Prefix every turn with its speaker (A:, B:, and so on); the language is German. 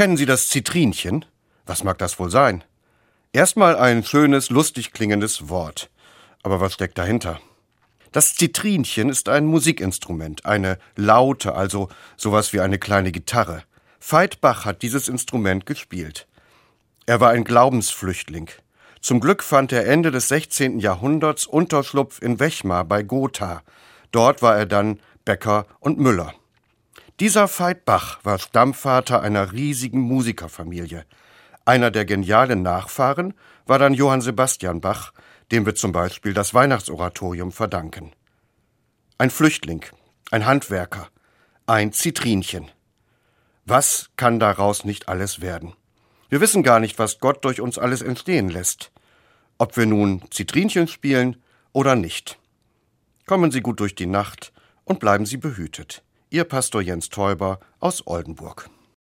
A: Kennen Sie das Zitrinchen? Was mag das wohl sein? Erstmal ein schönes, lustig klingendes Wort. Aber was steckt dahinter? Das Zitrinchen ist ein Musikinstrument, eine Laute, also sowas wie eine kleine Gitarre. Veit Bach hat dieses Instrument gespielt. Er war ein Glaubensflüchtling. Zum Glück fand er Ende des 16. Jahrhunderts Unterschlupf in Wechmar bei Gotha. Dort war er dann Bäcker und Müller. Dieser Veit Bach war Stammvater einer riesigen Musikerfamilie. Einer der genialen Nachfahren war dann Johann Sebastian Bach, dem wir zum Beispiel das Weihnachtsoratorium verdanken. Ein Flüchtling, ein Handwerker, ein Zitrinchen. Was kann daraus nicht alles werden? Wir wissen gar nicht, was Gott durch uns alles entstehen lässt. Ob wir nun Zitrinchen spielen oder nicht. Kommen Sie gut durch die Nacht und bleiben Sie behütet. Ihr Pastor Jens Teuber aus Oldenburg.